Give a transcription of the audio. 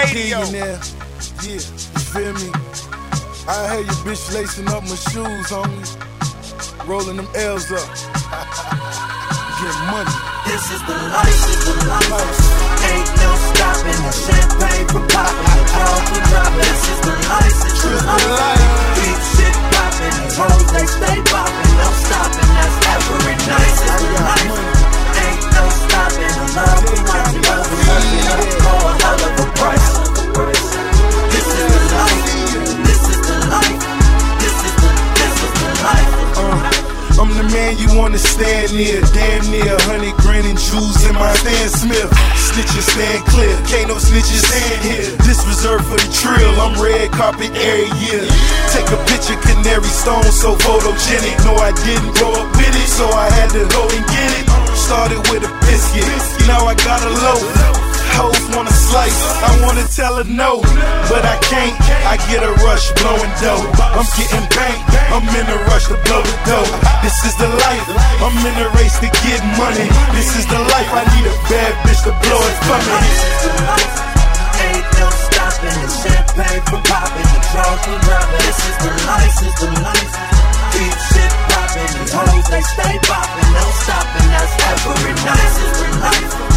radio. Billionaire. Yeah, you feel me? I had your bitch lacing up my shoes, homie. Rolling them L's up. Get money. This is the life, ain't no stopping. The champagne from popping, the drums from dropping. This is the life, keep shit popping. These hoes, they stay popping, no stopping. That's every night. This is the life, ain't no stopping. The love we got, love we got, for a hell of a price. This is the life, this is the life, this is the life. I'm the man you wanna stand near. Damn near 100 grand in jewels in my Stan Smith. Snitches stand clear, can't no snitches stand here. This reserved for the trill, I'm red carpet every year. Take a picture, canary stone, so photogenic. No, I didn't grow up with it, so I had to go and get it. Started with a biscuit, now I got a loaf. Hoes wanna slice, I wanna tell her no, but I can't. I get a rush blowing dough. I'm getting banked, I'm in a rush to blow the dough. This is the life, I'm in a race to get money. This is the life, I need a bad bitch to blow it for me. This is the life, ain't no stopping. The champagne from popping, the drums from dropping. This is the life, keep shit popping. These hoes, they stay popping, no stopping. That's every night. This is the life.